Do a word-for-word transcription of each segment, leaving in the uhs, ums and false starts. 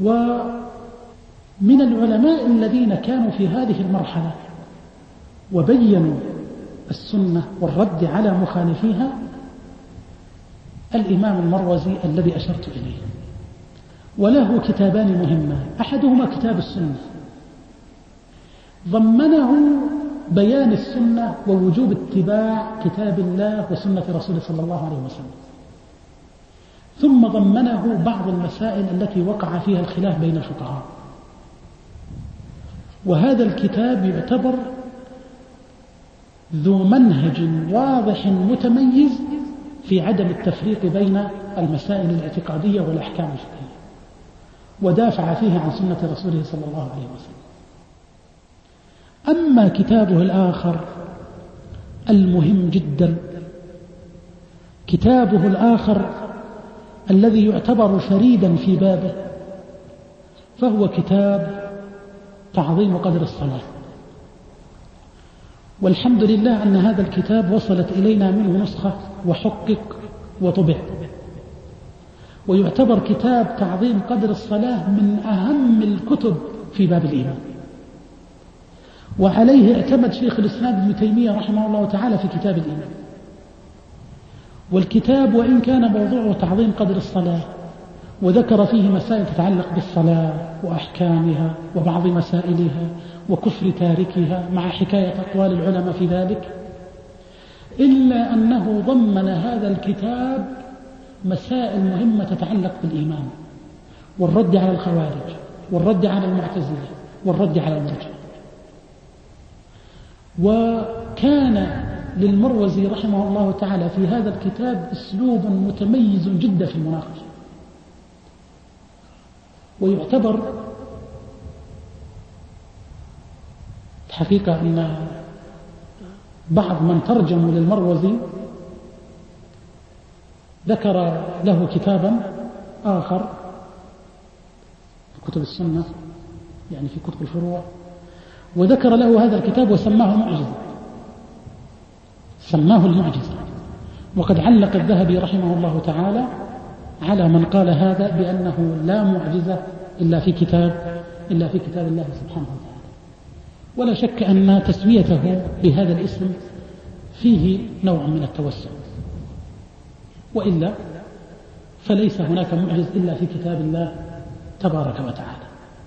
ومن العلماء الذين كانوا في هذه المرحلة وبينوا السنة والرد على مخالفيها الإمام المروزي الذي أشرت إليه، وله كتابان مهمان. أحدهما كتاب السنة، ضمنه بيان السنة ووجوب اتباع كتاب الله وسنة رسوله صلى الله عليه وسلم، ثم ضمنه بعض المسائل التي وقع فيها الخلاف بين الفقهاء. وهذا الكتاب يعتبر ذو منهج واضح متميز في عدم التفريق بين المسائل الاعتقادية والأحكام الفقهية، ودافع فيه عن سنة رسوله صلى الله عليه وسلم. أما كتابه الآخر المهم جدا، كتابه الآخر الذي يعتبر فريدا في بابه، فهو كتاب تعظيم قدر الصلاة. والحمد لله أن هذا الكتاب وصلت إلينا منه نسخة وحقق وطبع، ويعتبر كتاب تعظيم قدر الصلاة من أهم الكتب في باب الإيمان، وعليه اعتمد شيخ الإسلام ابن تيمية رحمه الله تعالى في كتاب الإيمان. والكتاب وإن كان موضوعه تعظيم قدر الصلاة وذكر فيه مسائل تتعلق بالصلاة وأحكامها وبعض مسائلها وكفر تاركها مع حكاية أقوال العلماء في ذلك، إلا أنه ضمن هذا الكتاب مسائل مهمة تتعلق بالإيمان والرد على الخوارج والرد على المعتزلة والرد على المرجئة. وكان للمروزي رحمه الله تعالى في هذا الكتاب أسلوب متميز جدا في المناقشة، ويعتبر الحقيقة أن بعض من ترجموا للمروزي ذكر له كتابا آخر في كتب السنة، يعني في كتب الفروع، وذكر له هذا الكتاب وسماه معجزة، سماه المعجزة. وقد علق الذهبي رحمه الله تعالى على من قال هذا بأنه لا معجزة إلا في كتاب إلا في كتاب الله سبحانه وتعالى. ولا شك أن تسميته بهذا الاسم فيه نوع من التوسع، وإلا فليس هناك معجز إلا في كتاب الله تبارك وتعالى.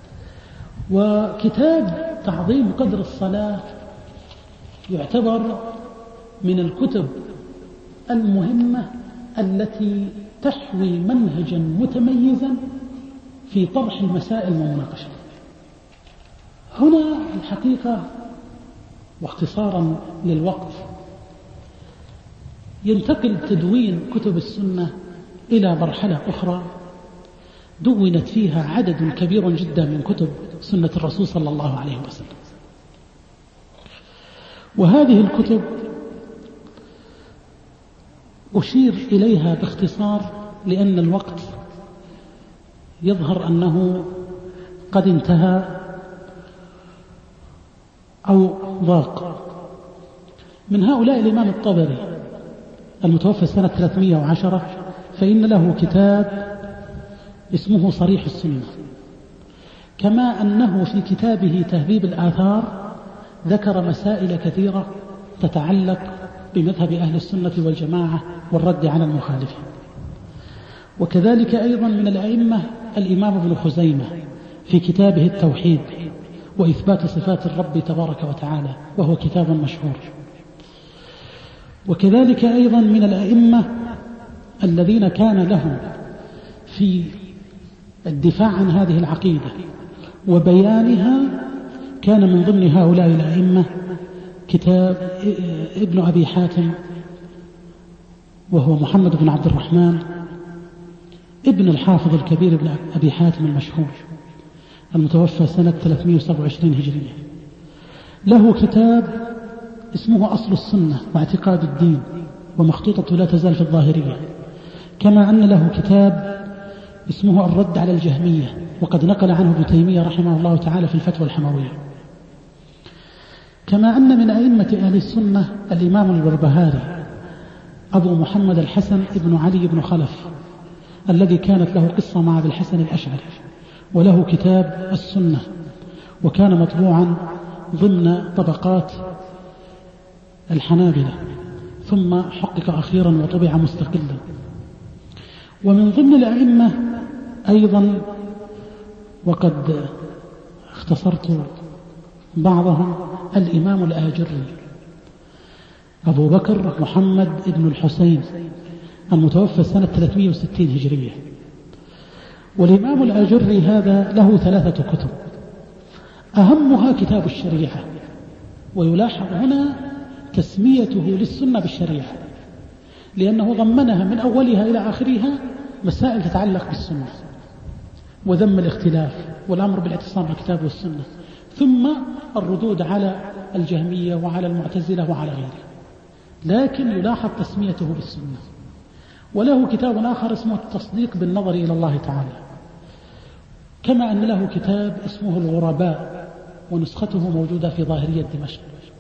وكتاب تعظيم قدر الصلاة يعتبر من الكتب المهمة التي تحوي منهجا متميزا في طرح المسائل ومناقشتها. هنا الحقيقة واختصارا للوقت ينتقل تدوين كتب السنة إلى مرحلة أخرى دونت فيها عدد كبير جدا من كتب سنة الرسول صلى الله عليه وسلم. وهذه الكتب أشير إليها باختصار لأن الوقت يظهر أنه قد انتهى أو ضاق. من هؤلاء الإمام الطبري المتوفى سنة ثلاثمائة وعشرة، فإن له كتاب اسمه صريح السنة، كما أنه في كتابه تهذيب الآثار ذكر مسائل كثيرة تتعلق بمذهب أهل السنة والجماعة والرد على المخالفين. وكذلك أيضا من الأئمة الإمام ابن خزيمة في كتابه التوحيد وإثبات صفات الرب تبارك وتعالى، وهو كتاب مشهور. وكذلك أيضا من الأئمة الذين كان لهم في الدفاع عن هذه العقيدة وبيانها كان من ضمن هؤلاء الأئمة كتاب ابن أبي حاتم، وهو محمد بن عبد الرحمن ابن الحافظ الكبير ابن أبي حاتم المشهور المتوفى سنة ثلاثمائة وسبعة وعشرين هجرية. له كتاب اسمه أصل السنة واعتقاد الدين، ومخطوطة لا تزال في الظاهرية. كما أن له كتاب اسمه الرد على الجهمية، وقد نقل عنه ابن تيمية رحمه الله تعالى في الفتوى الحموية. كما أن من أئمة أهل السنة الإمام البربهاري أبو محمد الحسن ابن علي بن خلف، الذي كانت له قصة مع أبي الحسن الأشعري، وله كتاب السنة، وكان مطبوعا ضمن طبقات الحنابلة، ثم حقق أخيرا وطبع مستقلا. ومن ضمن الأئمة أيضا، وقد اختصرت بعضهم، الإمام الآجري أبو بكر محمد بن الحسين المتوفى سنة ثلاثمائة وستين هجرية. والإمام الآجري هذا له ثلاثة كتب، أهمها كتاب الشريعة، ويلاحظ هنا تسميته للسنة بالشريعة، لأنه ضمنها من أولها إلى آخرها مسائل تتعلق بالسنة وذم الاختلاف والأمر بالاعتصام بالكتاب والسنة، ثم الردود على الجهمية وعلى المعتزلة وعلى غيره، لكن يلاحظ تسميته بالسنة. وله كتاب آخر اسمه التصديق بالنظر إلى الله تعالى، كما أن له كتاب اسمه الغرباء، ونسخته موجودة في ظاهرية دمشق.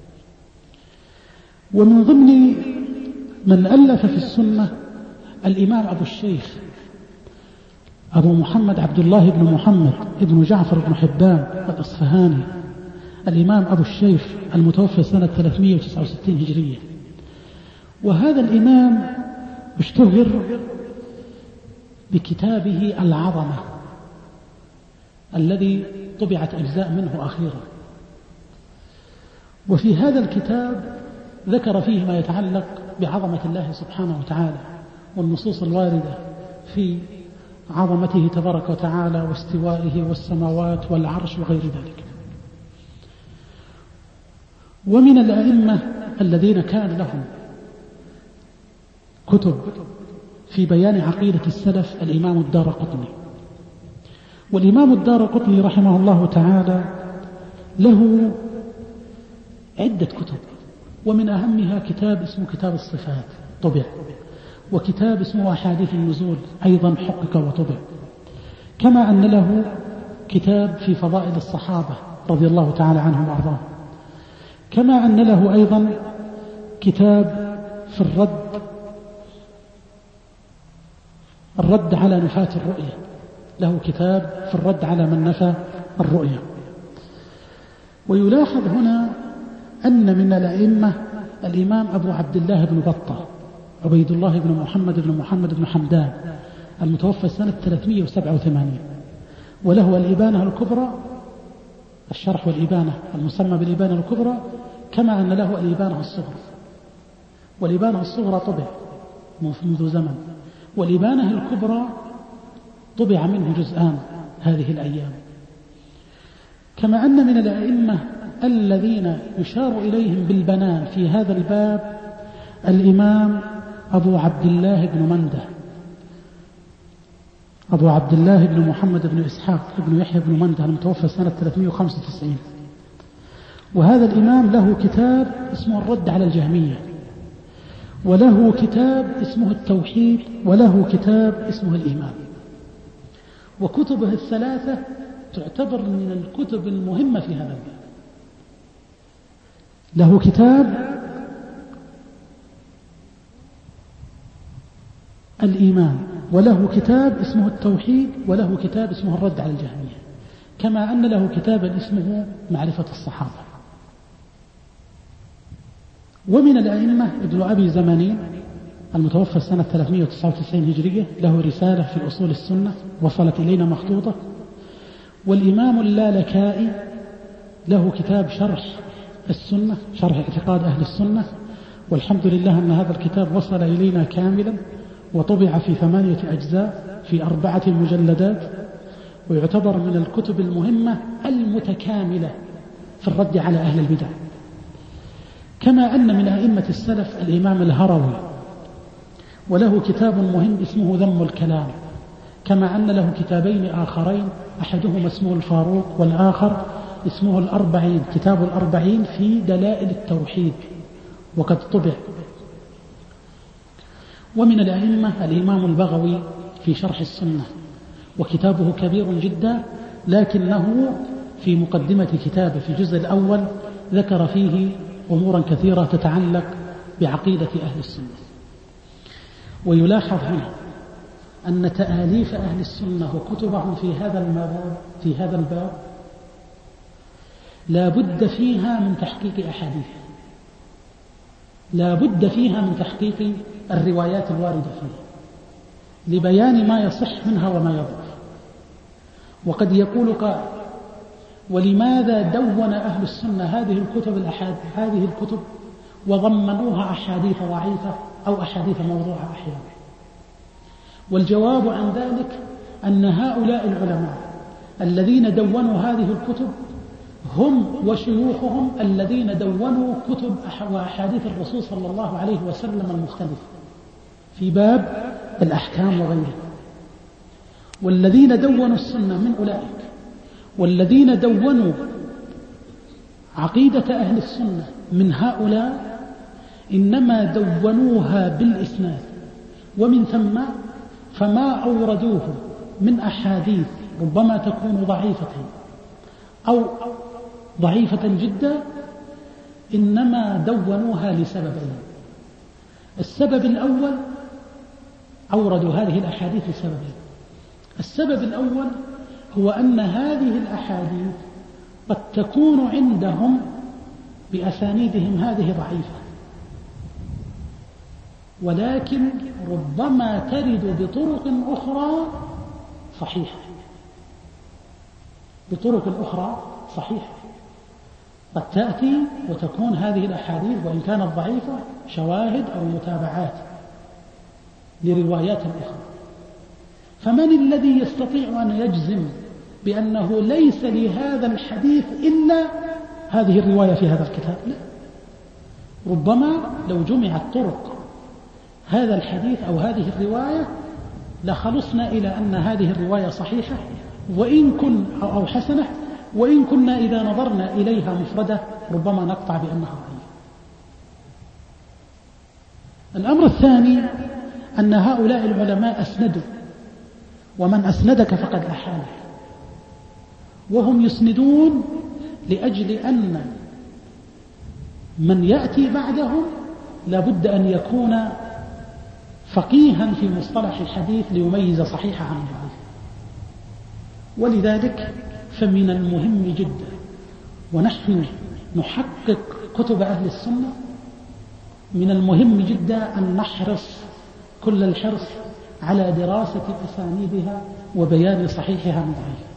ومن ضمن من ألف في السنة الإمام أبو الشيخ أبو محمد عبد الله بن محمد بن جعفر بن حبان الأصفهاني، الإمام أبو الشيخ المتوفى سنة ثلاثمائة وتسعة وستين هجرية. وهذا الإمام اشتهر بكتابه العظمة الذي طبعت أجزاء منه أخيرا. وفي هذا الكتاب ذكر فيه ما يتعلق بعظمة الله سبحانه وتعالى، والنصوص الواردة في عظمته تبارك وتعالى واستوائه والسماوات والعرش وغير ذلك. ومن الأئمة الذين كان لهم كتب في بيان عقيدة السلف الإمام الدارقطني. والإمام الدارقطني رحمه الله تعالى له عدة كتب، ومن أهمها كتاب اسمه كتاب الصفات طبع، وكتاب اسمه أحاديث النزول أيضا حقق وطبع، كما أن له كتاب في فضائل الصحابة رضي الله تعالى عنهم وأرضاهم، كما أن له أيضا كتاب في الرد الرد على نفاة الرؤية، له كتاب في الرد على من نفى الرؤية. ويلاحظ هنا أن من الأئمة الإمام أبو عبد الله بن بطة عبيد الله بن محمد بن محمد بن حمدان المتوفى سنة ثلاثمائة وسبعة وثمانين، وله الإبانة الكبرى، الشرح والإبانة المسمى بالإبانة الكبرى، كما أن له الإبانة الصغرى. والإبانة الصغرى طبع منذ زمن، والإبانة الكبرى طبع منه جزءان هذه الأيام. كما أن من الأئمة الذين يشار إليهم بالبنان في هذا الباب الإمام أبو عبد الله بن منده أبو عبد الله بن محمد بن إسحاق بن يحيى بن منده المتوفى سنة ثلاثمائة وخمسة وتسعين. وهذا الإمام له كتاب اسمه الرد على الجهمية، وله كتاب اسمه التوحيد، وله كتاب اسمه الإيمان. وكتبه الثلاثة تعتبر من الكتب المهمة في هذا الباب. له كتاب الإيمان، وله كتاب اسمه التوحيد، وله كتاب اسمه الرد على الجهمية، كما أن له كتابا اسمه معرفة الصحابة. ومن الأئمة ابن أبي زمانين المتوفى سنة ثلاثمائة وتسعة وتسعين هجرية، له رسالة في أصول السنة وصلت إلينا مخطوطة. والإمام اللالكائي له كتاب شرح السنة، شرح اعتقاد أهل السنة، والحمد لله أن هذا الكتاب وصل إلينا كاملا وطبع في ثمانية أجزاء في أربعة مجلدات، ويعتبر من الكتب المهمة المتكاملة في الرد على أهل البدع. كما أن من أئمة السلف الإمام الهروي، وله كتاب مهم اسمه ذم الكلام، كما أن له كتابين آخرين، أحدهما اسمه الفاروق والآخر اسمه الأربعين، كتاب الأربعين في دلائل التوحيد، وقد طبع. ومن الأئمة الإمام البغوي في شرح السنة، وكتابه كبير جدا، لكنه في مقدمة كتابه في الجزء الأول ذكر فيه أمورا كثيرة تتعلق بعقيدة أهل السنة. ويلاحظ هنا أن تآليف أهل السنة وكتبهم في هذا الباب في هذا الباب لا بد فيها من تحقيق أحاديث، لا بد فيها من تحقيق الروايات الواردة فيها لبيان ما يصح منها وما يضعف. وقد يقول قائل: ولماذا دون أهل السنة هذه الكتب الأحاديث هذه الكتب وضمنوها أحاديث ضعيفة أو أحاديث موضوعة أحيانا؟ والجواب عن ذلك أن هؤلاء العلماء الذين دونوا هذه الكتب هم وشيوخهم الذين دونوا كتب وأحاديث الرسول صلى الله عليه وسلم المختلفة في باب الأحكام وغيره. والذين دونوا السنة من أولئك والذين دونوا عقيدة أهل السنة من هؤلاء إنما دونوها بالإسناد، ومن ثم فما أوردوه من أحاديث ربما تكون ضعيفة أو ضعيفة جدا إنما دونوها لسببين. السبب الأول أوردوا هذه الأحاديث لسببين. السبب الأول هو أن هذه الأحاديث قد تكون عندهم بأسانيدهم هذه ضعيفة، ولكن ربما ترد بطرق أخرى صحيحة بطرق أخرى صحيحة قد تأتي وتكون هذه الأحاديث وإن كانت ضعيفة شواهد أو متابعات لروايات أخرى. فمن الذي يستطيع أن يجزم بأنه ليس لهذا الحديث إلا هذه الرواية في هذا الكتاب؟ لا، ربما لو جمعت طرق هذا الحديث أو هذه الرواية لخلصنا إلى أن هذه الرواية صحيحة وإن كن أو حسنة، وإن كنا إذا نظرنا إليها مفردة ربما نقطع بأنها ضعيفة. الأمر الثاني أن هؤلاء العلماء أسندوا، ومن أسندك فقد أحاله، وهم يسندون لأجل أن من يأتي بعدهم لابد أن يكون فقيها في مصطلح الحديث ليميز صحيح عن ضعيف. ولذلك فمن المهم جدا ونحن نحقق كتب أهل السنة من المهم جدا أن نحرص كل الحرص على دراسة أسانيدها وبيان صحيحها من ضعيف.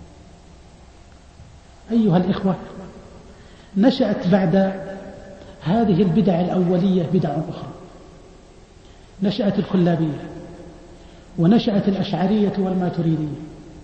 أيها الإخوة، نشأت بعد هذه البدع الأولية بدع أخرى. نشأت الكلابية، ونشأت الأشعرية والماتريدية،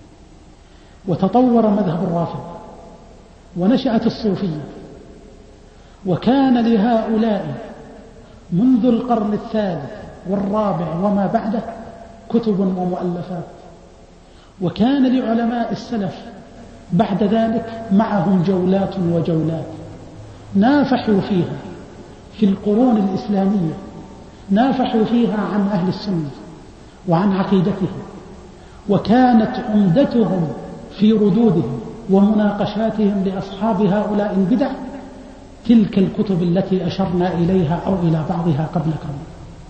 وتطور مذهب الرافضة، ونشأت الصوفية. وكان لهؤلاء منذ القرن الثالث والرابع وما بعده كتب ومؤلفات. وكان لعلماء السلف بعد ذلك معهم جولات وجولات نافحوا فيها في القرون الإسلامية، نافحوا فيها عن أهل السنة وعن عقيدتهم، وكانت عمدتهم في ردودهم ومناقشاتهم لأصحاب هؤلاء البدع تلك الكتب التي أشرنا إليها أو إلى بعضها قبل قليل.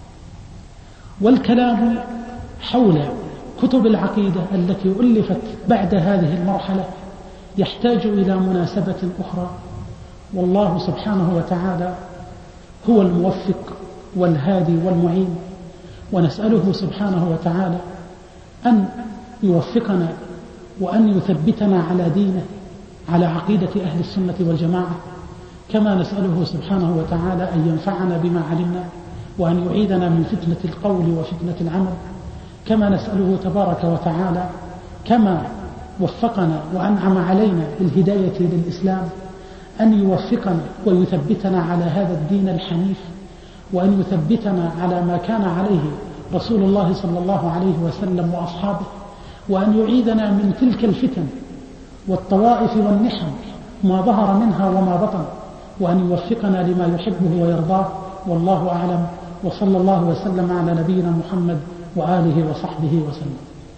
والكلام حول كتب العقيدة التي ألفت بعد هذه المرحلة يحتاج إلى مناسبة أخرى، والله سبحانه وتعالى هو الموفق والهادي والمعين، ونسأله سبحانه وتعالى أن يوفقنا وأن يثبتنا على دينه على عقيدة أهل السنة والجماعة، كما نسأله سبحانه وتعالى أن ينفعنا بما علمنا وأن يعيدنا من فتنة القول وفتنة العمل، كما نسأله تبارك وتعالى كما وفقنا وأنعم علينا بالهداية للإسلام أن يوفقنا ويثبتنا على هذا الدين الحنيف، وأن يثبتنا على ما كان عليه رسول الله صلى الله عليه وسلم وأصحابه، وأن يعيدنا من تلك الفتن والطوائف والنحن ما ظهر منها وما بطن، وأن يوفقنا لما يحبه ويرضاه. والله أعلم، وصلى الله وسلم على نبينا محمد وآله وصحبه وسلم.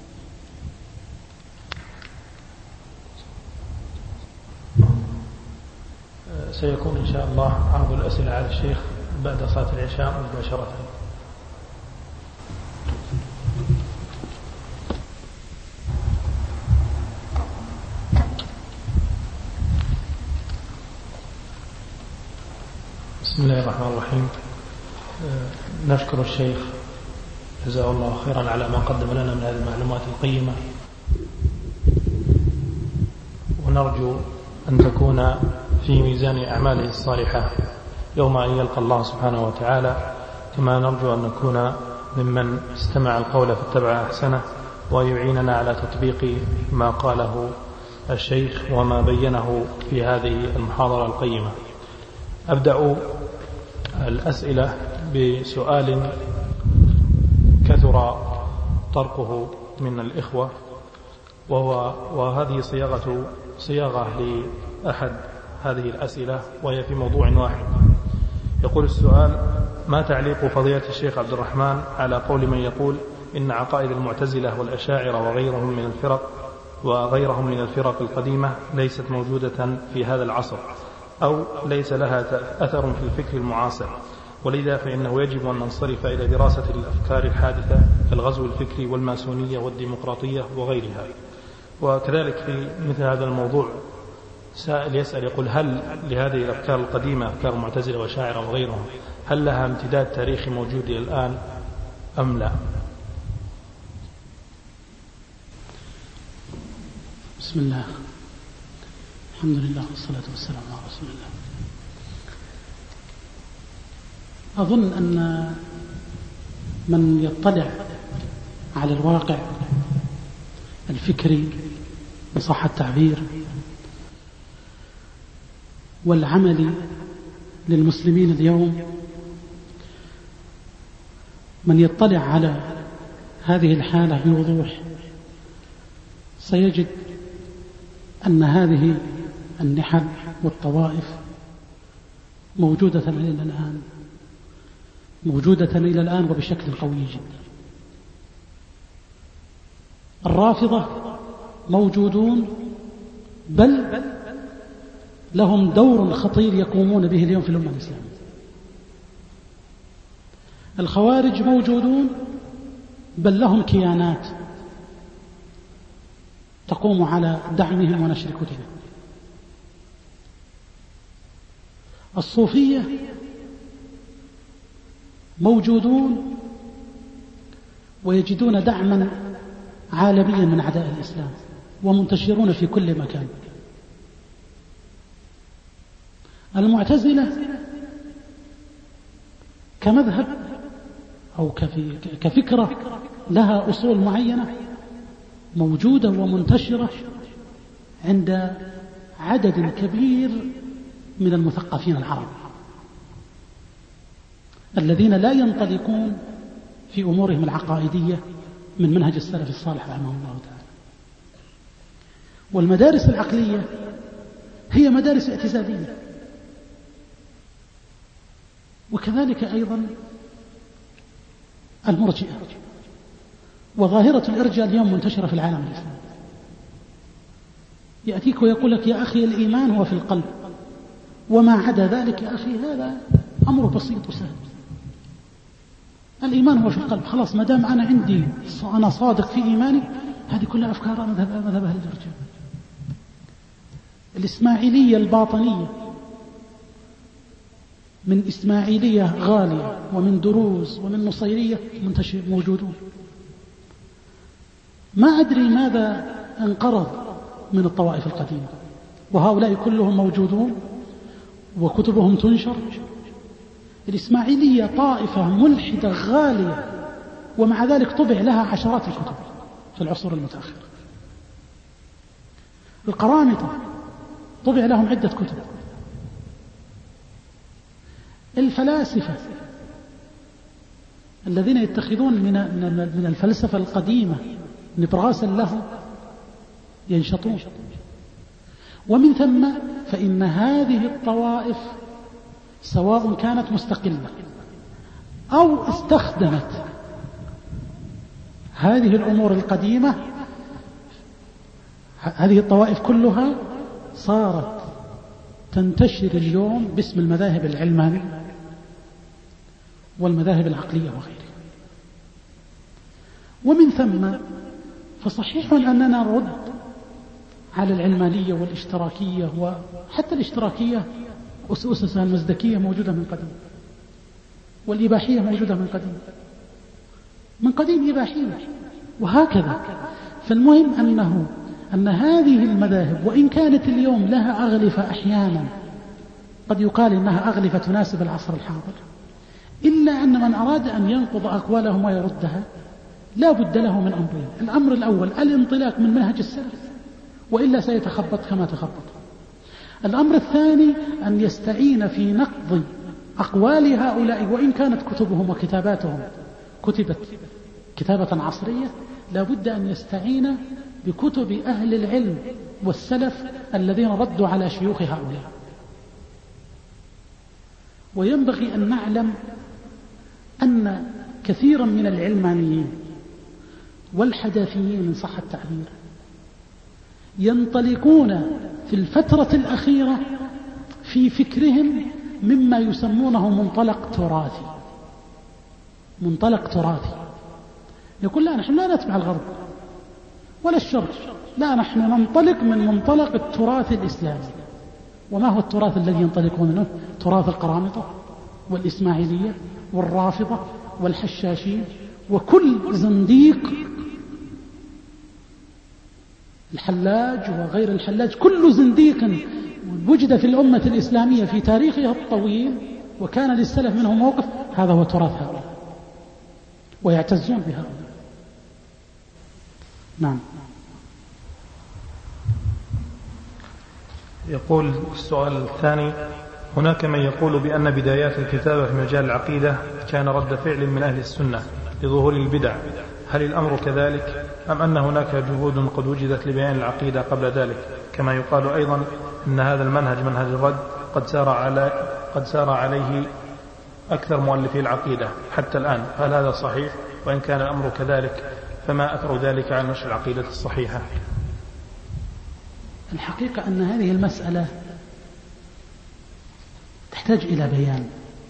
سيكون إن شاء الله عرض الأسئلة على الشيخ بعد صلاة العشاء مباشرة. بسم الله الرحمن الرحيم. نشكر الشيخ جزاه الله خيرا على ما قدم لنا من هذه المعلومات القيمة، ونرجو أن تكون في ميزان أعماله الصالحة يوم أن يلقى الله سبحانه وتعالى، كما نرجو أن نكون ممن استمع القول فاتبع أحسنه، ويعيننا على تطبيق ما قاله الشيخ وما بينه في هذه المحاضرة القيمة. أبدأ الأسئلة بسؤال كثر طرقه من الإخوة، وهو وهذه صياغة صياغة لأحد هذه الأسئلة، وهي في موضوع واحد. يقول السؤال: ما تعليق فضيلة الشيخ عبد الرحمن على قول من يقول إن عقائد المعتزلة والأشاعرة وغيرهم من الفرق وغيرهم من الفرق القديمة ليست موجودة في هذا العصر، أو ليس لها أثر في الفكر المعاصر، ولذا فإنه يجب أن ننصرف إلى دراسة الأفكار الحادثة كالغزو الفكري والماسونية والديمقراطية وغيرها. وكذلك في مثل هذا الموضوع سائل يسأل يقول: هل لهذه الأفكار القديمة، أفكار المعتزلة والأشاعرة وغيرهم، هل لها امتداد تاريخي موجود إلى الآن أم لا؟ بسم الله، الحمد لله والصلاة والسلام على رسول الله. أظن أن من يطلع على الواقع الفكري إن صح التعبير والعملي للمسلمين اليوم، من يطلع على هذه الحالة بوضوح سيجد أن هذه النحل والطوائف موجودة إلى الآن، موجودة إلى الآن وبشكل قوي جدا. الرافضة موجودون، بل لهم دور خطير يقومون به اليوم في الأمة الإسلامية. الخوارج موجودون، بل لهم كيانات تقوم على دعمهم ونشر كتبهم. الصوفية موجودون ويجدون دعما عالميا من أعداء الإسلام، ومنتشرون في كل مكان. المعتزلة كمذهب أو كفكرة لها أصول معينة موجودة ومنتشرة عند عدد كبير من المثقفين العرب الذين لا ينطلقون في أمورهم العقائدية من منهج السلف الصالح رحمه الله تعالى. والمدارس العقلية هي مدارس اعتزالية، وكذلك أيضا المرجئة. وظاهرة الإرجاء اليوم منتشرة في العالم الإسلامي. يأتيك ويقول لك: يا أخي الإيمان هو في القلب، وما عدا ذلك يا أخي هذا أمر بسيط وسهل. الإيمان هو في القلب، خلاص ما دام أنا عندي أنا صادق في إيماني، هذه كلها أفكار مذهب مذهب أهل الإرجاء. الإسماعيلية الباطنية من إسماعيلية غالية ومن دروز ومن نصيرية منتشر موجودون. ما أدري ماذا انقرض من الطوائف القديمة، وهؤلاء كلهم موجودون وكتبهم تنشر. الإسماعيلية طائفة ملحدة غالية، ومع ذلك طبع لها عشرات الكتب في العصور المتأخرة. القرامطة طبع لهم عدة كتب. الفلاسفة الذين يتخذون من من الفلسفة القديمة نبراسا له ينشطون. ومن ثم فإن هذه الطوائف سواء كانت مستقلة أو استخدمت هذه الأمور القديمة، هذه الطوائف كلها صارت تنتشر اليوم باسم المذاهب العلمانية والمذاهب العقلية وغيرها. ومن ثم فصحيح أننا نرد على العلمانية والاشتراكية، وحتى الاشتراكية أسسها المزدكية موجودة من قديم، والإباحية موجودة من قديم، من قديم إباحية، وهكذا. فالمهم أنه أن هذه المذاهب وإن كانت اليوم لها أغلفة أحيانا قد يقال إنها أغلفة تناسب العصر الحاضر، إلا أن من أراد أن ينقض أقوالهم ويردها لا بد له من أمرين. الأمر الأول الانطلاق من منهج السلف، وإلا سيتخبط كما تخبط. الأمر الثاني أن يستعين في نقض أقوال هؤلاء، وإن كانت كتبهم وكتاباتهم كتبت كتابة عصرية، لا بد أن يستعين بكتب أهل العلم والسلف الذين ردوا على شيوخ هؤلاء. وينبغي أن نعلم أن كثيرا من العلمانيين والحداثيين إن صح التعبير ينطلقون في الفترة الأخيرة في فكرهم مما يسمونه منطلق تراثي. منطلق تراثي يقول لا، نحن لا نتبع الغرب ولا الشرق، لا، نحن ننطلق من منطلق التراث الإسلامي. وما هو التراث الذي ينطلقون منه؟ تراث القرامطة والإسماعيلية والرافضة والحشاشين وكل زنديق، الحلاج وغير الحلاج، كل زنديق وجد في الأمة الإسلامية في تاريخها الطويل وكان للسلف منه موقف، هذا هو تراث هؤلاء ويعتزون بهؤلاء. نعم. يقول السؤال الثاني: هناك من يقول بأن بدايات الكتابة في مجال العقيدة كان رد فعل من أهل السنة لظهور البدع، هل الأمر كذلك أم أن هناك جهود قد وجدت لبيان العقيدة قبل ذلك؟ كما يقال أيضا أن هذا المنهج منهج الرد قد سار على قد سار عليه أكثر مؤلفي العقيدة حتى الآن، هل هذا صحيح؟ وإن كان الأمر كذلك فما أثر ذلك على نشر العقيدة الصحيحة؟ الحقيقة أن هذه المسألة تحتاج إلى بيان،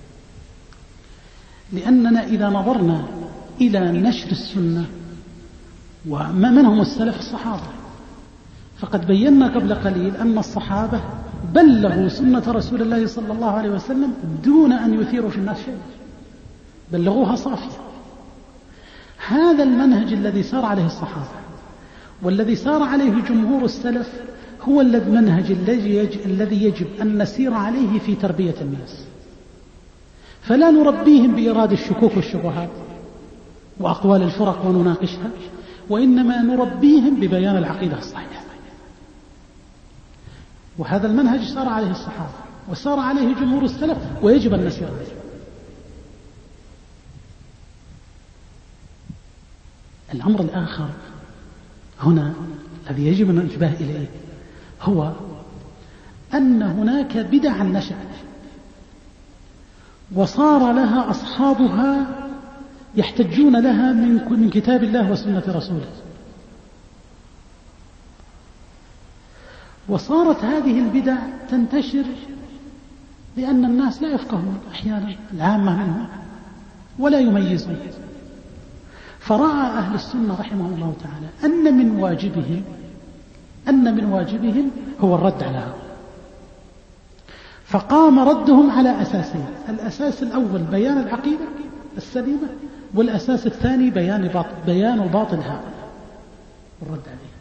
لأننا إذا نظرنا إلى نشر السنة ومن هم السلف الصحابة، فقد بينا قبل قليل أن الصحابة بلغوا سنة رسول الله صلى الله عليه وسلم دون أن يثيروا في الناس شيء، بلغوها صافية. هذا المنهج الذي سار عليه الصحابة والذي سار عليه جمهور السلف هو المنهج الذي يجب أن نسير عليه في تربية الناس، فلا نربيهم بإيراد الشكوك والشبهات وأقوال الفرق ونناقشها، وإنما نربيهم ببيان العقيدة الصحيحة. وهذا المنهج سار عليه الصحابة وسار عليه جمهور السلف، ويجب أن نسير عليه. الأمر الآخر هنا الذي يجب أن ننتبه إليه هو أن هناك بدع نشأت وصار لها أصحابها يحتجون لها من كتاب الله وسنة رسوله، وصارت هذه البدع تنتشر لأن الناس لا يفقهون أحيانا، العامة منهم، ولا يميزون. فرأى أهل السنة رحمه الله تعالى أن من واجبهم أن من واجبهم هو الرد على هؤلاء، فقام ردهم على أساسين: الأساس الأول بيان العقيدة السليمة، والأساس الثاني بيان باطل بيان باطل هؤلاء والرد عليه.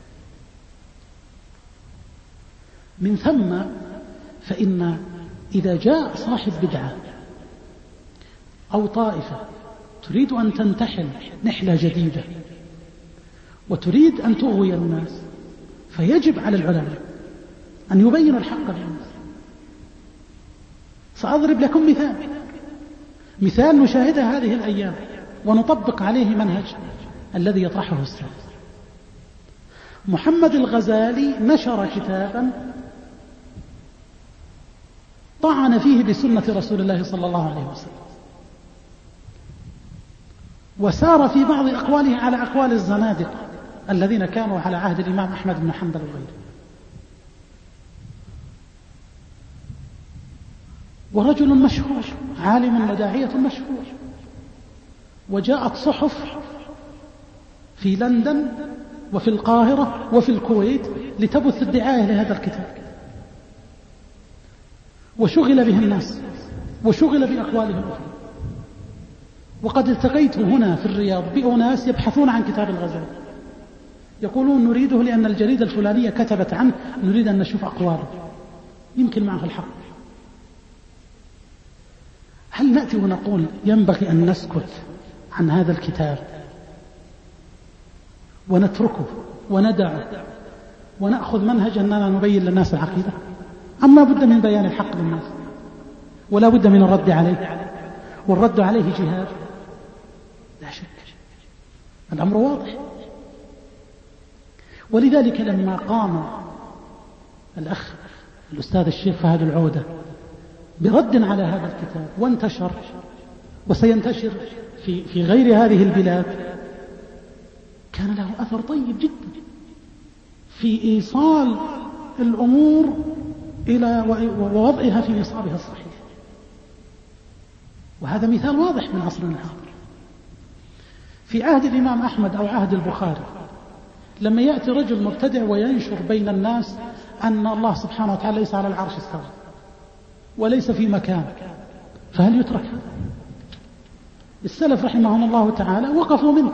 من ثم فإن إذا جاء صاحب بدعة أو طائفة تريد أن تنتحل نحلة جديدة وتريد أن تغوي الناس، فيجب على العلماء أن يبينوا الحق للناس. سأضرب لكم مثال مثال نشاهده هذه الأيام ونطبق عليه منهج الذي يطرحه السلف. محمد الغزالي نشر كتابا طعن فيه بسنة رسول الله صلى الله عليه وسلم، وسار في بعض أقواله على أقوال الزنادقة الذين كانوا على عهد الإمام أحمد بن حنبل وغيره. ورجل مشهور عالم وداعية مشهور، وجاءت صحف في لندن وفي القاهرة وفي الكويت لتبث الدعاية لهذا الكتاب، وشغل به الناس وشغل بأقوالهم الأخرى. وقد التقيت هنا في الرياض بأناس يبحثون عن كتاب الغزالي، يقولون نريده لأن الجريدة الفلانية كتبت عنه، نريد أن نشوف أقواله، يمكن معه الحق. هل نأتي ونقول ينبغي أن نسكت عن هذا الكتاب ونتركه وندعه ونأخذ منهج أننا نبين للناس العقيدة؟ أم لا بد من بيان الحق للناس ولا بد من الرد عليه، والرد عليه جهاد؟ لا شك، الأمر واضح. ولذلك لما قام الأخ الأستاذ الشيخ فهد العودة برد على هذا الكتاب وانتشر وسينتشر في, في غير هذه البلاد، كان له أثر طيب جدا في إيصال الأمور إلى ووضعها في نصابها الصحيح. وهذا مثال واضح من عصرنا الحاضر. في عهد الإمام أحمد أو عهد البخاري لما يأتي رجل مبتدع وينشر بين الناس أن الله سبحانه وتعالى ليس على العرش استوى وليس في مكان، فهل يترك؟ السلف رحمهم الله تعالى وقفوا منه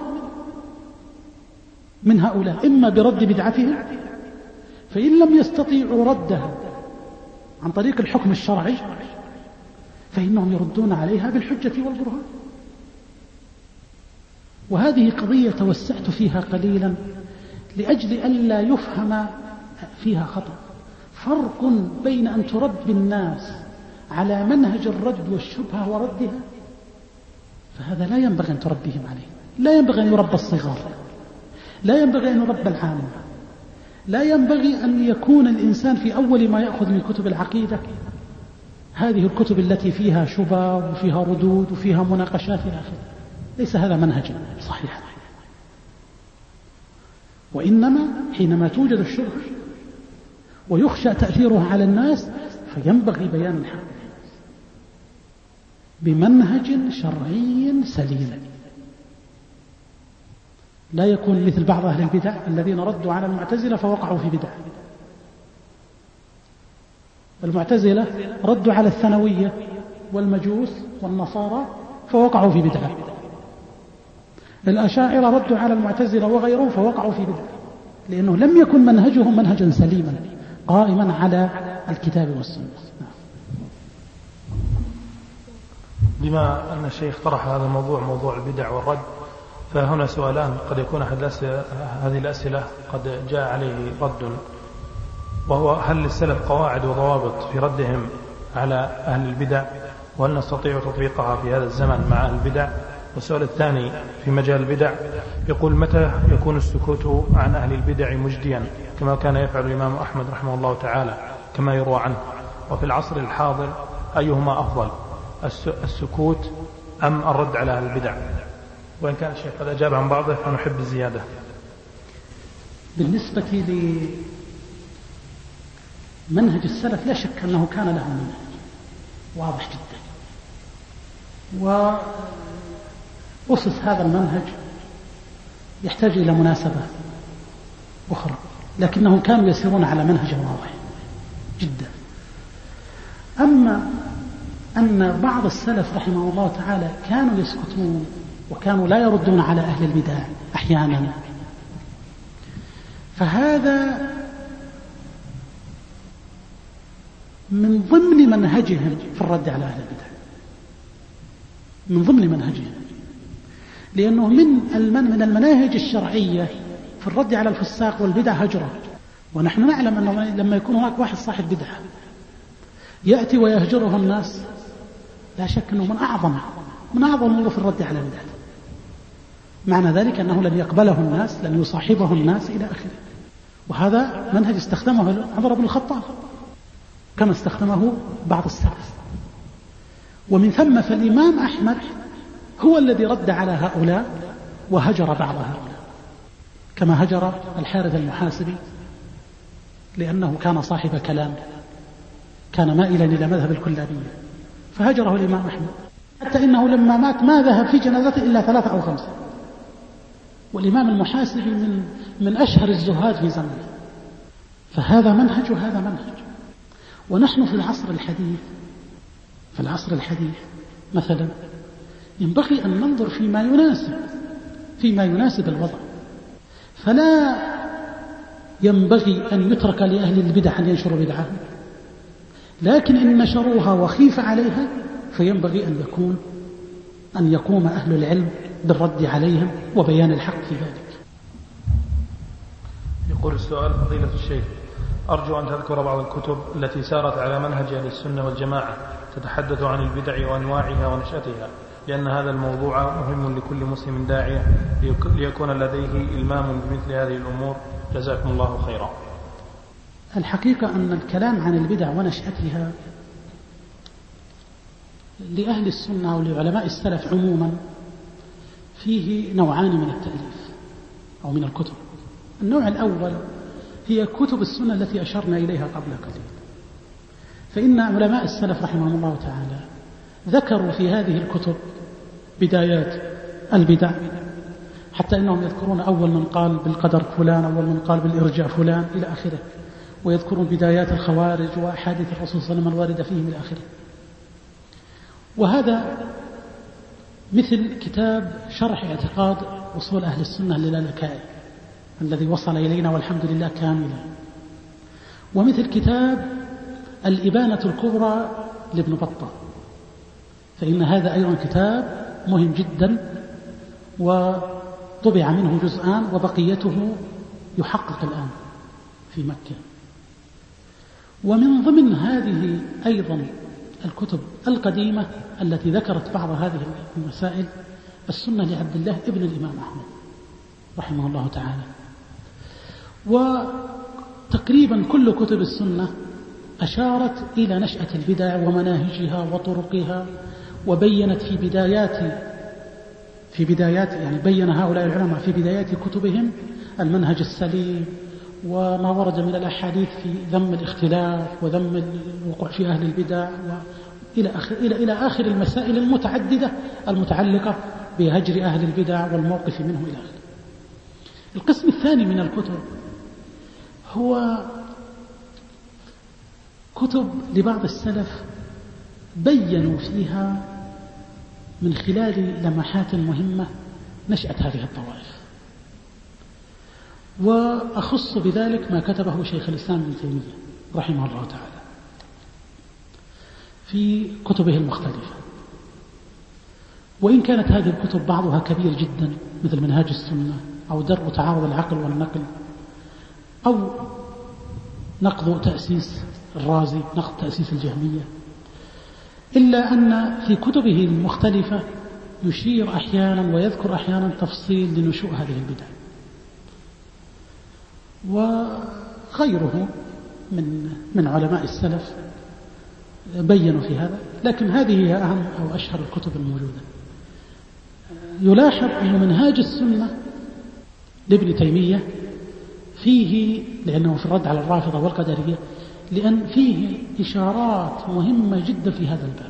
من هؤلاء، إما برد بدعتهم، فإن لم يستطيعوا ردها عن طريق الحكم الشرعي فإنهم يردون عليها بالحجة والبرهان. وهذه قضية توسعت فيها قليلا لأجل ألا يفهم فيها خطأ. فرق بين أن تربي الناس على منهج الرد والشبهة وردها، فهذا لا ينبغي أن تربيهم عليه، لا ينبغي أن يربى الصغار، لا ينبغي أن يربى العامة، لا ينبغي أن يكون الإنسان في أول ما يأخذ من كتب العقيدة هذه الكتب التي فيها شبه وفيها ردود وفيها مناقشات إلى آخره. ليس هذا منهجا صحيحا. وإنما حينما توجد الشبهة ويخشى تأثيرها على الناس فينبغي بيان الحق بمنهج شرعي سليم، لا يكون مثل بعض أهل البدع الذين ردوا على المعتزلة فوقعوا في بدع. المعتزلة ردوا على الثانوية والمجوس والنصارى فوقعوا في بدع. الأشاعرة ردوا على المعتزلة وغيرهم فوقعوا في بدع، لأنه لم يكن منهجهم منهجا سليما قائما على الكتاب والسنة. بما أن الشيخ طرح هذا الموضوع، موضوع البدع والرد، فهنا سؤالان قد يكون أحد هذه الأسئلة قد جاء عليه رد، وهو هل للسلف قواعد وضوابط في ردهم على أهل البدع، وهل نستطيع تطبيقها في هذا الزمن مع أهل البدع؟ والسؤال الثاني في مجال البدع يقول متى يكون السكوت عن أهل البدع مجديا كما كان يفعل الإمام أحمد رحمه الله تعالى كما يروى عنه؟ وفي العصر الحاضر أيهما أفضل، السكوت أم الرد على أهل البدع؟ وإن كان الشيخ قد أجاب عن بعضه فنحب الزيادة. بالنسبة لمنهج السلف لا شك أنه كان له منهج واضح جدا، وأسس هذا المنهج يحتاج إلى مناسبة أخرى، لكنهم كانوا يسيرون على منهج واضح جدا. أما أن بعض السلف رحمه الله تعالى كانوا يسكتون وكانوا لا يردون على أهل البدع أحيانا، فهذا من ضمن منهجهم في الرد على أهل البدع، من ضمن منهجهم، لأنه من من المناهج الشرعية في الرد على الفساق والبدع هجرة. ونحن نعلم أنه لما يكون هناك واحد صاحب بدعة يأتي ويهجره الناس، لا شك أنه من أعظم من أعظم أمور في الرد على البدع. معنى ذلك أنه لن يقبله الناس، لن يصاحبه الناس إلى آخره. وهذا منهج استخدمه عمر بن الخطاب كما استخدمه بعض السلف. ومن ثم فالإمام أحمد هو الذي رد على هؤلاء وهجر بعض هؤلاء، كما هجر الحارث المحاسبي لأنه كان صاحب كلام، كان مائلا إلى مذهب الكلابية فهجره الإمام أحمد، حتى إنه لما مات ما ذهب في جنازته إلا ثلاثة أو خمسة. والإمام المحاسبي من من أشهر الزهاد في زمنه. فهذا منهج وهذا منهج. ونحن في العصر الحديث في العصر الحديث مثلا ينبغي أن ننظر فيما يناسب فيما يناسب الوضع، فلا ينبغي أن يترك لأهل البدع أن ينشروا بدعهم، لكن إن نشروها وخيف عليها فينبغي أن يكون أن يقوم أهل العلم بالرد عليهم وبيان الحق في ذلك. يقول السؤال: فضيلة الشيخ، أرجو أن تذكر بعض الكتب التي سارت على منهج أهل السنة والجماعة تتحدث عن البدع وأنواعها ونشأتها، لأن هذا الموضوع مهم لكل مسلم داعية ليكون لديه إلمام بمثل هذه الأمور. جزاكم الله خيرا. الحقيقة أن الكلام عن البدع ونشأتها لأهل السنة ولعلماء السلف عموما فيه نوعان من التأليف أو من الكتب. النوع الأول هي كتب السنة التي أشرنا إليها قبل قليل، فإن علماء السلف رحمهم الله تعالى ذكروا في هذه الكتب بدايات البدع، حتى إنهم يذكرون أول من قال بالقدر فلان، أول من قال بالإرجاء فلان إلى آخره، ويذكرون بدايات الخوارج وأحاديث الرسول صلى الله عليه وسلم الواردة فيهم إلى آخره. وهذا مثل كتاب شرح اعتقاد أصول أهل السنة للالكائي الذي وصل إلينا والحمد لله كاملا، ومثل كتاب الإبانة الكبرى لابن بطة، فإن هذا أيضا كتاب مهم جدا وطبع منه جزءان وبقيته يحقق الآن في مكة. ومن ضمن هذه أيضا الكتب القديمة التي ذكرت بعض هذه المسائل السنة لعبد الله ابن الإمام أحمد رحمه الله تعالى. وتقريبا كل كتب السنة أشارت إلى نشأة البدع ومناهجها وطرقها، وبينت في بدايات في بدايات يعني بين هؤلاء العلماء في بدايات كتبهم المنهج السليم وما ورد من الأحاديث في ذم الاختلاف وذم الوقوع في أهل البدع وإلى آخر إلى إلى آخر المسائل المتعددة المتعلقة بهجر أهل البدع والموقف منه إلى آخره. القسم الثاني من الكتب هو كتب لبعض السلف بيّنوا فيها من خلال لمحات مهمة نشأة هذه الطوائف، وأخص بذلك ما كتبه شيخ الإسلام ابن تيمية رحمه الله تعالى في كتبه المختلفة. وإن كانت هذه الكتب بعضها كبير جدا مثل منهاج السنة أو درء تعارض العقل والنقل أو نقض تأسيس الرازي، نقض تأسيس الجهمية، إلا أن في كتبه المختلفة يشير أحيانا ويذكر أحيانا تفصيل لنشوء هذه البدع، وغيره من من علماء السلف بيّنوا في هذا، لكن هذه هي أهم أو أشهر الكتب الموجودة. يلاحظ أن منهاج السنة لابن تيمية فيه، لأنه في الرد على الرافضة والقدرية، لأن فيه إشارات مهمة جدا في هذا الباب،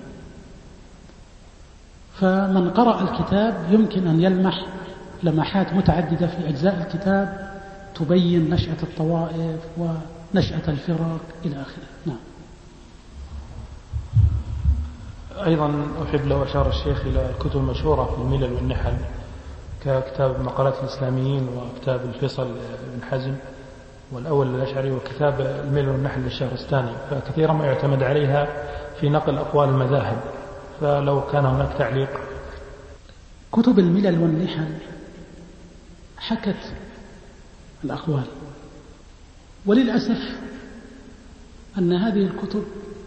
فمن قرأ الكتاب يمكن أن يلمح لمحات متعددة في أجزاء الكتاب تبين نشأة الطوائف ونشأة الفرق إلى آخره. نعم. أيضا أحب لو أشار الشيخ إلى الكتب المشهورة في الملل والنحل ككتاب مقالات الإسلاميين وكتاب الفصل بن حزم والأول الأشعري وكتاب الملل والنحل للشهرستاني، فكثيرا ما يعتمد عليها في نقل أقوال المذاهب، فلو كان هناك تعليق. كتب الملل والنحل حكت الأقوال، وللأسف أن هذه الكتب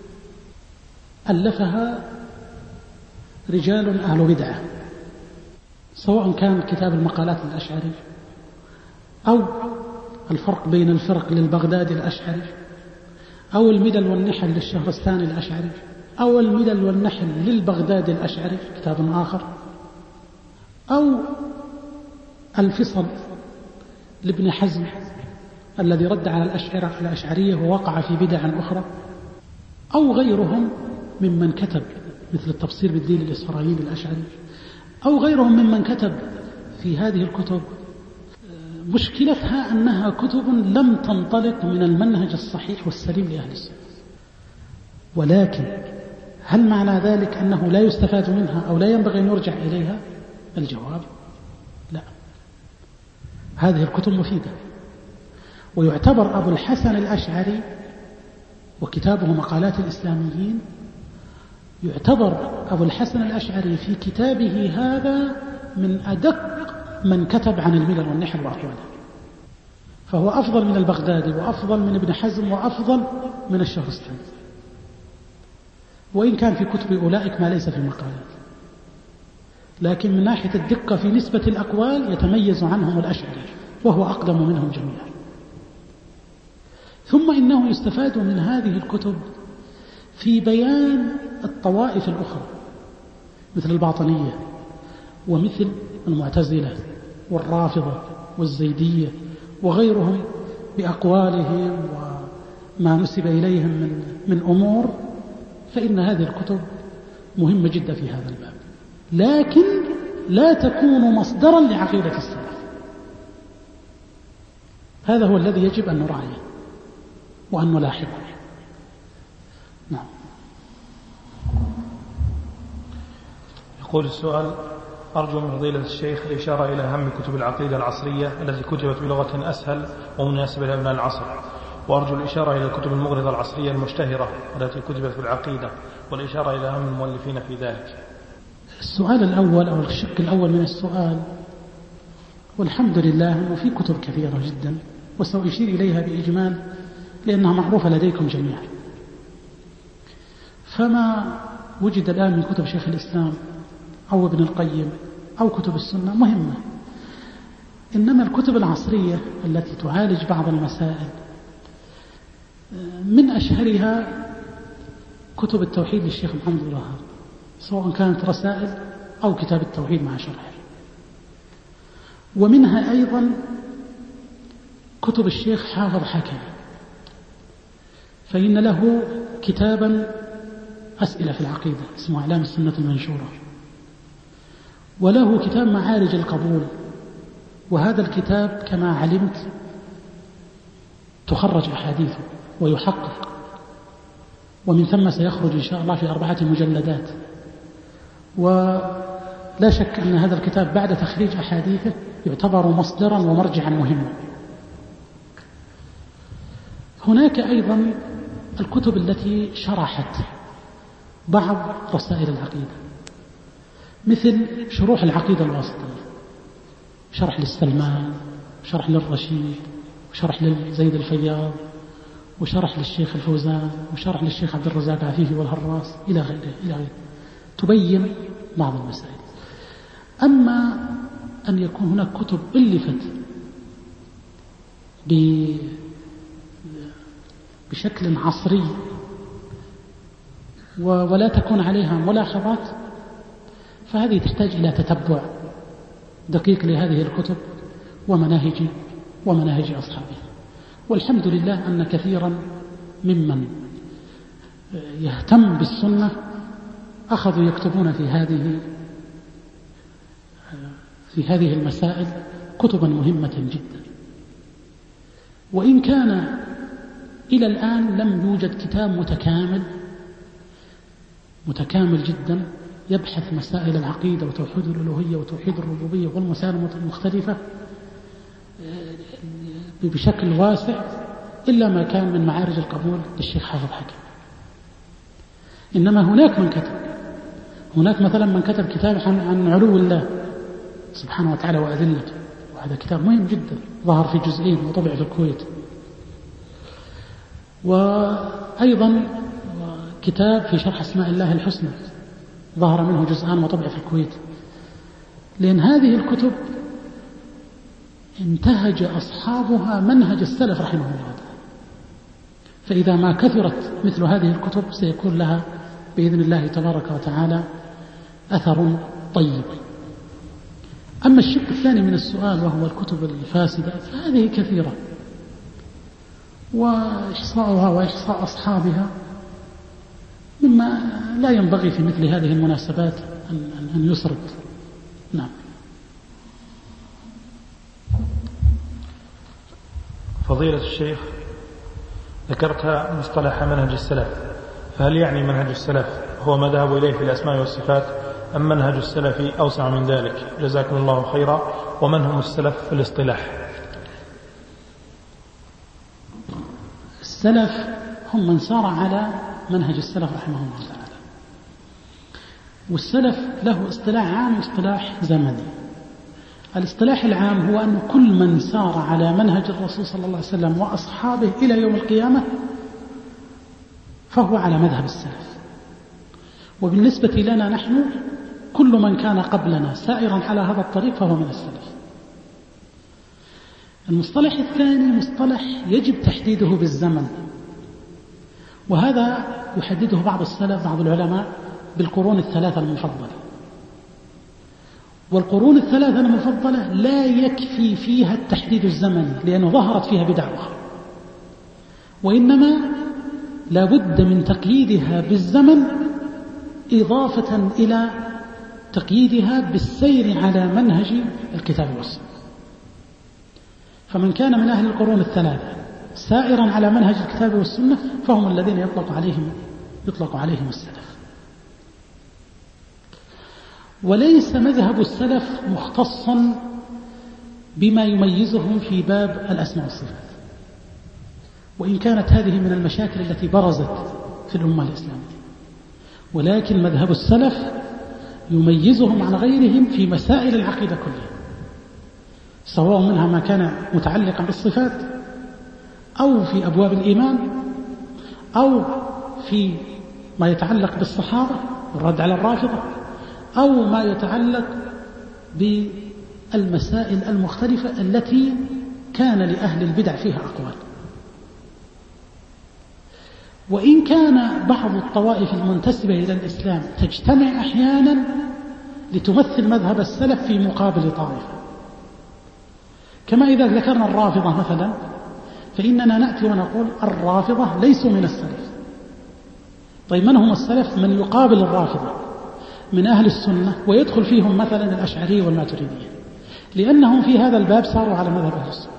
ألفها رجال أهل بدعة، سواء كان كتاب المقالات للأشعري أو الفرق بين الفرق للبغدادي الأشعري أو الملل والنحل للشهرستاني الأشعري أو الملل والنحل للبغدادي الأشعري كتاب آخر، أو الفصل لابن حزم الذي رد على الأشعرة الأشعرية ووقع في بدع أخرى، أو غيرهم ممن كتب مثل التفسير بالدين الإسرائيلي الأشعري، أو غيرهم ممن كتب في هذه الكتب. مشكلتها أنها كتب لم تنطلق من المنهج الصحيح والسليم لأهل السنة، ولكن هل معنى ذلك أنه لا يستفاد منها أو لا ينبغي أن يرجع إليها؟ الجواب لا، هذه الكتب مفيدة. ويعتبر أبو الحسن الأشعري وكتابه مقالات الإسلاميين، يعتبر أبو الحسن الأشعري في كتابه هذا من أدق من كتب عن الملل والنحل وأقواله، فهو أفضل من البغدادي وأفضل من ابن حزم وأفضل من الشهرستاني، وإن كان في كتب أولئك ما ليس في المقالات، لكن من ناحية الدقة في نسبة الأقوال يتميز عنهم الأشعري وهو أقدم منهم جميعا. ثم إنه يستفاد من هذه الكتب في بيان الطوائف الأخرى مثل الباطنية ومثل المعتزلة والرافضة والزيدية وغيرهم بأقوالهم وما نسب إليهم من, من أمور، فإن هذه الكتب مهمة جدا في هذا الباب، لكن لا تكون مصدرا لعقيدة السلف. هذا هو الذي يجب أن نراعيه وأن نلاحظه. نعم. يقول السؤال: أرجو من فضيلة الشيخ الإشارة إلى أهم كتب العقيدة العصرية التي كتبت بلغة أسهل ومناسبة لأبناء العصر، وأرجو الإشارة إلى الكتب المغرضة العصرية المشتهرة التي كتبت في العقيدة، والإشارة إلى أهم المؤلفين في ذلك. السؤال الأول أو الشق الأول من السؤال، والحمد لله أنه في كتب كثيرة جدا، وسأشير إليها بإجمال لأنها معروفة لديكم جميعا. فما وجد الآن من كتب شيخ الإسلام أو ابن القيم أو كتب السنة مهمة، إنما الكتب العصرية التي تعالج بعض المسائل من أشهرها كتب التوحيد للشيخ محمد بن الوهاب، سواء كانت رسائل أو كتاب التوحيد مع شرحه. ومنها أيضا كتب الشيخ حافظ حكمي، فإن له كتابا أسئلة في العقيدة اسمه أعلام السنة المنشورة، وله كتاب معارج القبول، وهذا الكتاب كما علمت تخرج أحاديثه ويحقق، ومن ثم سيخرج إن شاء الله في أربعة مجلدات. ولا شك أن هذا الكتاب بعد تخريج أحاديثه يعتبر مصدرا ومرجعا مهما. هناك أيضا الكتب التي شرحت بعض رسائل العقيدة، مثل شروح العقيدة الواسطية، شرح للسلمان، شرح للرشيد، وشرح لزيد الفياض، وشرح للشيخ الفوزان، وشرح للشيخ عبد الرزاق عفيفي والهراس إلى غيره إلى غيره تبين بعض المسائل. أما أن يكون هناك كتب ألفت بشكل عصري ولا تكون عليها ملاحظات، فهذه تحتاج إلى تتبع دقيق لهذه الكتب ومناهج ومناهج أصحابها. والحمد لله أن كثيرا ممن يهتم بالسنة أخذوا يكتبون في هذه في هذه المسائل كتبا مهمة جدا، وإن كان إلى الآن لم يوجد كتاب متكامل متكامل جدا يبحث مسائل العقيدة وتوحيد الألوهية وتوحيد الربوبية والمسالمة المختلفة بشكل واسع إلا ما كان من معارج القبول للشيخ حافظ حكم. إنما هناك من كتب، هناك مثلا من كتب كتاب عن, عن علو الله سبحانه وتعالى وأذلته، وهذا كتاب مهم جدا ظهر في جزئين وطبع في الكويت. وأيضا كتاب في شرح أسماء الله الحسنى ظهر منه جزءان وطبع في الكويت، لأن هذه الكتب انتهج أصحابها منهج السلف رحمه الله تعالى، فإذا ما كثرت مثل هذه الكتب سيكون لها بإذن الله تبارك وتعالى أثر طيب. أما الشق الثاني من السؤال وهو الكتب الفاسدة فهذه كثيرة، وإحصاؤها وإحصاء أصحابها مما لا ينبغي في مثل هذه المناسبات أن يسرد. نعم. فضيلة الشيخ، ذكرت مصطلح منهج السلف، فهل يعني منهج السلف هو ما ذهبوا إليه في الأسماء والصفات أم منهج السلف أوسع من ذلك؟ جزاكم الله خيرا. ومن هم السلف في الاصطلاح؟ السلف هم من سار على منهج السلف رحمه الله تعالى. والسلف له اصطلاح عام واصطلاح زمني. الاصطلاح العام هو أن كل من سار على منهج الرسول صلى الله عليه وسلم وأصحابه إلى يوم القيامة فهو على مذهب السلف. وبالنسبة لنا نحن كل من كان قبلنا سائرا على هذا الطريق فهو من السلف. المصطلح الثاني مصطلح يجب تحديده بالزمن، وهذا يحدده بعض السلف بعض العلماء بالقرون الثلاثة المفضلة. والقرون الثلاثة المفضلة لا يكفي فيها التحديد الزمني لأنه ظهرت فيها بدع أخرى، وإنما لا بد من تقييدها بالزمن إضافة إلى تقييدها بالسير على منهج الكتاب والسنة. فمن كان من أهل القرون الثلاثة سائرا على منهج الكتاب والسنة فهم الذين يطلق عليهم يطلق عليهم السلف. وليس مذهب السلف مختصا بما يميزهم في باب الأسماء والصفات، وإن كانت هذه من المشاكل التي برزت في الأمة الإسلامية، ولكن مذهب السلف يميزهم عن غيرهم في مسائل العقيدة كلها، سواء منها ما كان متعلقا بالصفات أو في أبواب الإيمان أو في ما يتعلق بالصحابة والرد على الرافضة أو ما يتعلق بالمسائل المختلفة التي كان لأهل البدع فيها أقوال. وإن كان بعض الطوائف المنتسبة إلى الإسلام تجتمع أحيانا لتمثل مذهب السلف في مقابل طائفة، كما إذا ذكرنا الرافضة مثلا فإننا نأتي ونقول الرافضة ليسوا من السلف. طيب من هم السلف؟ من يقابل الرافضة من أهل السنة ويدخل فيهم مثلا الأشعرية والماتريدية، لأنهم في هذا الباب ساروا على مذهب أهل السنة.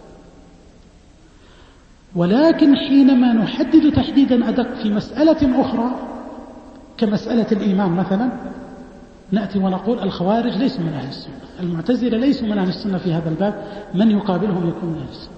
ولكن حينما نحدد تحديدا أدق في مسألة أخرى كمسألة الإيمان مثلا نأتي ونقول الخوارج ليسوا من أهل السنة، المعتزلة ليسوا من أهل السنة في هذا الباب، من يقابلهم يكون من أهل السنة.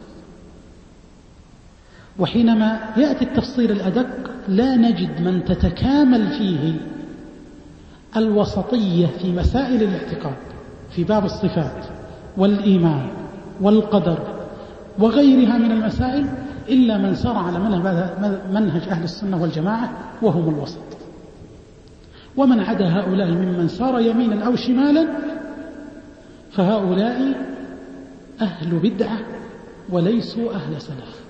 وحينما يأتي التفصيل الأدق لا نجد من تتكامل فيه الوسطية في مسائل الاعتقاد في باب الصفات والإيمان والقدر وغيرها من المسائل إلا من سار على منهج أهل السنة والجماعة وهم الوسط. ومن عدا هؤلاء ممن سار يمينا أو شمالا فهؤلاء أهل بدعة وليسوا أهل سلف.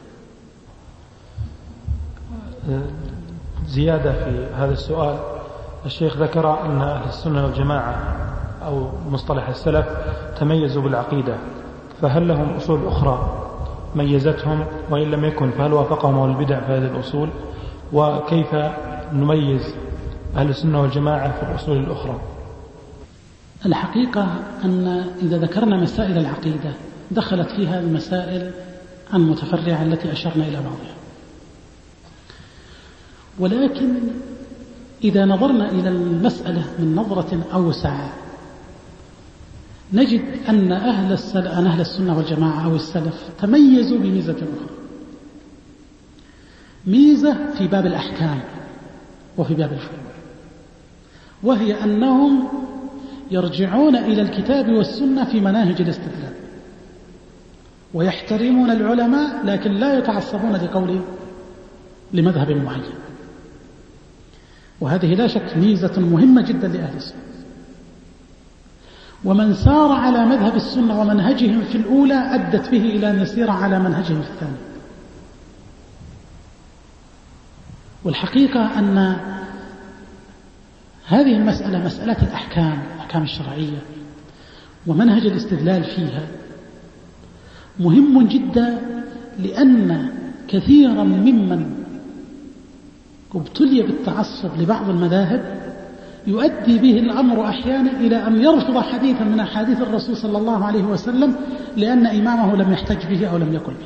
زيادة في هذا السؤال، الشيخ ذكر أن أهل السنة والجماعة أو مصطلح السلف تميزوا بالعقيدة، فهل لهم أصول أخرى ميزتهم؟ وإن لم يكن فهل وافقهم أهل البدع في هذه الأصول؟ وكيف نميز أهل السنة والجماعة في الأصول الأخرى؟ الحقيقة أن إذا ذكرنا مسائل العقيدة دخلت فيها المسائل المتفرعة التي أشرنا إلى بعضها، ولكن إذا نظرنا إلى المسألة من نظرة أوسع نجد أن أهل, أن أهل السنة والجماعة أو السلف تميزوا بميزة أخرى، ميزة في باب الأحكام وفي باب الفروع، وهي أنهم يرجعون إلى الكتاب والسنة في مناهج الاستدلال ويحترمون العلماء لكن لا يتعصبون لقول لمذهب معين. وهذه لا شك ميزة مهمة جدا لأهل السنة. ومن سار على مذهب السنة ومنهجهم في الأولى أدت به إلى أن يسير على منهجهم في الثانية. والحقيقة أن هذه المسألة مسألة الأحكام الأحكام الشرعية ومنهج الاستدلال فيها مهم جدا، لأن كثيرا ممن ابتلي بالتعصب لبعض المذاهب يؤدي به الأمر أحيانا إلى أن يرفض حديثا من أحاديث الرسول صلى الله عليه وسلم لأن إمامه لم يحتج به أو لم يقل به.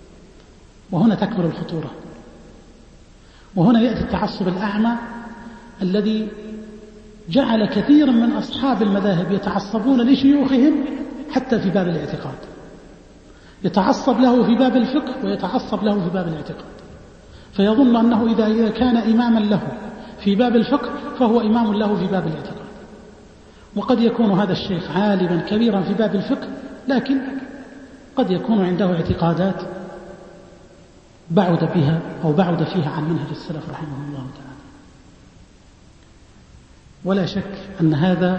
وهنا تكبر الخطورة، وهنا يأتي التعصب الأعمى الذي جعل كثيرا من أصحاب المذاهب يتعصبون لشيوخهم حتى في باب الاعتقاد، يتعصب له في باب الفقه ويتعصب له في باب الاعتقاد، فيظن أنه إذا كان إماما له في باب الفقه فهو إمام له في باب الاعتقاد. وقد يكون هذا الشيخ عالما كبيرا في باب الفقه، لكن قد يكون عنده اعتقادات بعد بها أو بعد فيها عن منهج السلف رحمه الله تعالى. ولا شك أن هذا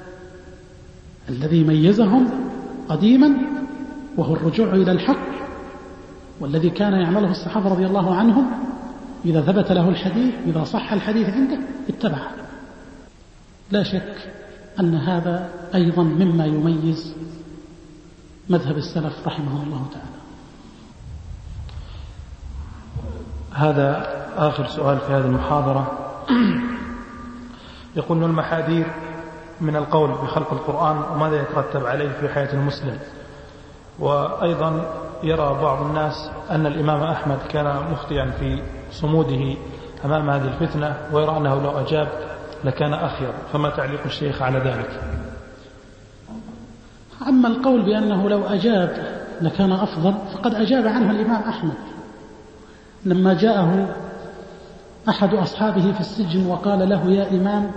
الذي ميزهم قديما وهو الرجوع إلى الحق، والذي كان يعمله الصحابة رضي الله عنهم، إذا ثبت له الحديث، إذا صح الحديث عنده اتبعه. لا شك أن هذا أيضا مما يميز مذهب السلف رحمه الله تعالى. هذا آخر سؤال في هذه المحاضرة. يقول: المحاذير من القول بخلق القرآن وماذا يترتب عليه في حياة المسلم. وأيضا يرى بعض الناس أن الإمام أحمد كان مخطئا في صموده أمام هذه الفتنة، ويرى أنه لو أجاب لكان أخير، فما تعليق الشيخ على ذلك؟ أما القول بأنه لو أجاب لكان أفضل فقد أجاب عنه الإمام أحمد لما جاءه أحد أصحابه في السجن وقال له: يا إمام،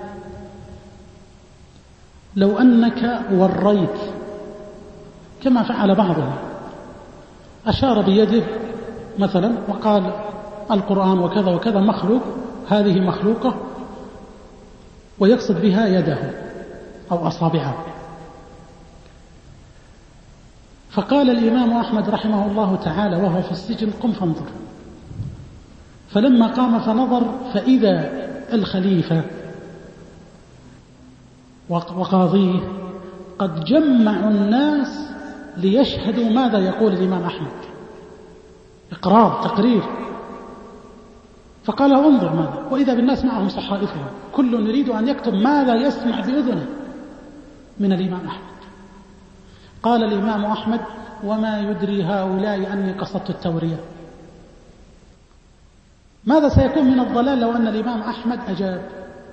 لو أنك وريت كما فعل بعضهم، أشار بيده مثلا وقال القرآن وكذا وكذا مخلوق، هذه مخلوقة، ويقصد بها يده أو أصابعه. فقال الإمام أحمد رحمه الله تعالى وهو في السجن: قم فانظر. فلما قام فنظر فإذا الخليفة وقاضيه قد جمعوا الناس ليشهدوا ماذا يقول الإمام أحمد، إقرار تقرير. فقال: انظر ماذا، وإذا بالناس معهم صحائفهم، كل يريد أن يكتب ماذا يسمع بأذنه من الإمام أحمد. قال الإمام أحمد: وما يدري هؤلاء أني قصدت التورية. ماذا سيكون من الضلال لو أن الإمام أحمد أجاب؟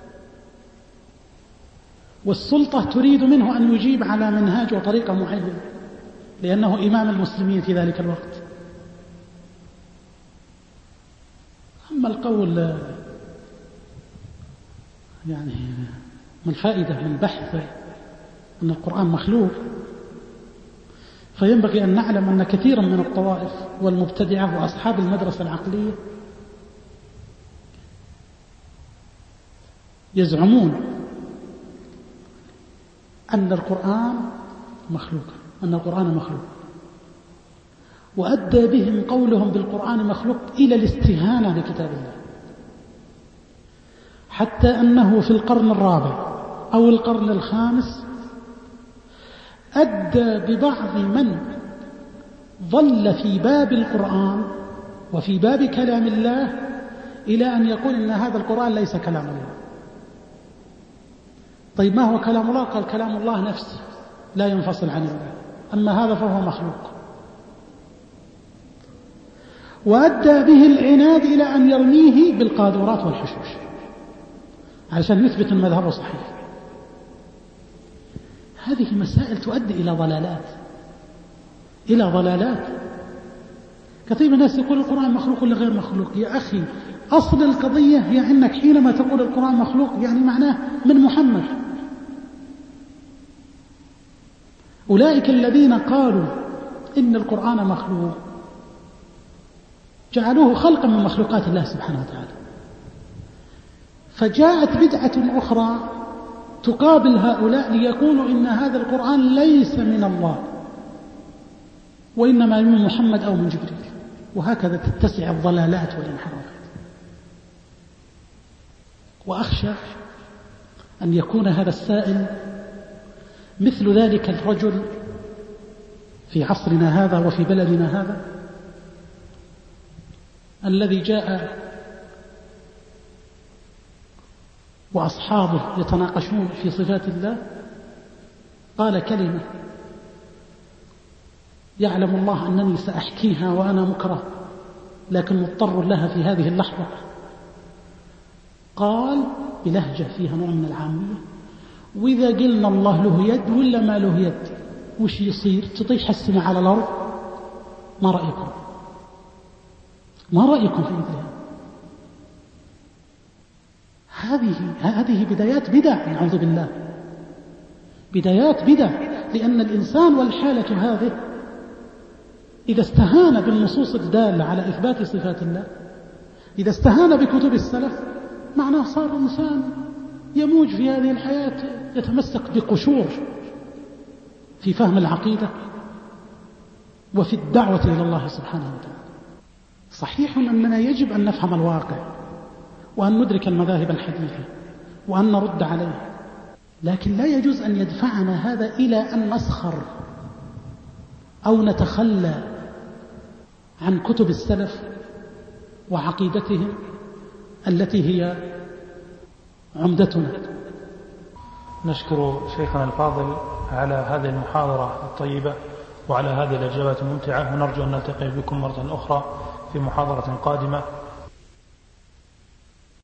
والسلطة تريد منه أن يجيب على منهاج وطريقة معينة لأنه إمام المسلمين في ذلك الوقت. أما القول يعني من فائدة من بحث أن القرآن مخلوق، فينبغي أن نعلم أن كثيرا من الطوائف والمبتدعة وأصحاب المدرسة العقلية يزعمون أن القرآن مخلوق، أن القرآن مخلوق، وأدى بهم قولهم بالقرآن مخلوق إلى الاستهانة بكتاب الله، حتى أنه في القرن الرابع أو القرن الخامس أدى ببعض من ظل في باب القرآن وفي باب كلام الله إلى أن يقول إن هذا القرآن ليس كلام الله. طيب ما هو كلام الله؟ قال: كلام الله نفسه لا ينفصل عن الله، أما هذا فهو مخلوق. وأدى به العناد إلى أن يرميه بالقاذورات والحشوش علشان يثبت المذهب صحيح. هذه مسائل تؤدي إلى ضلالات إلى ضلالات كثير من الناس يقول القرآن مخلوق ولا غير مخلوق. يا أخي، أصل القضية هي أنك حينما تقول القرآن مخلوق يعني معناه من محمد. أولئك الذين قالوا إن القرآن مخلوق جعلوه خلقا من مخلوقات الله سبحانه وتعالى. فجاءت بدعة أخرى تقابل هؤلاء ليقولوا إن هذا القرآن ليس من الله وإنما من محمد أو من جبريل، وهكذا تتسع الضلالات والانحرافات. وأخشى أن يكون هذا السائل مثل ذلك الرجل في عصرنا هذا وفي بلدنا هذا الذي جاء وأصحابه يتناقشون في صفات الله، قال كلمة يعلم الله أنني سأحكيها وأنا مكره لكن مضطر لها في هذه اللحظة. قال بلهجة فيها نوع من العامية. وإذا قلنا الله له يد ولا ما له يد وش يصير؟ تطيح السماء على الأرض. ما رأيكم؟ ما رأيكم في مثل هذه؟ هذه بدايات بدع، نعوذ بالله، بدايات بدع. لأن الإنسان والحالة هذه إذا استهان بالنصوص الدالة على إثبات صفات الله، إذا استهان بكتب السلف، معناه صار إنسان يموج في هذه الحياة يتمسك بقشور في فهم العقيدة وفي الدعوة إلى الله سبحانه وتعالى. صحيح أننا يجب أن نفهم الواقع وأن ندرك المذاهب الحديثة وأن نرد عليها، لكن لا يجوز أن يدفعنا هذا إلى أن نسخر أو نتخلى عن كتب السلف وعقيدتهم التي هي عمدتنا. نشكر شيخنا الفاضل على هذه المحاضرة الطيبة وعلى هذه الإجابات الممتعة، ونرجو أن نلتقي بكم مرة أخرى في محاضرة قادمة.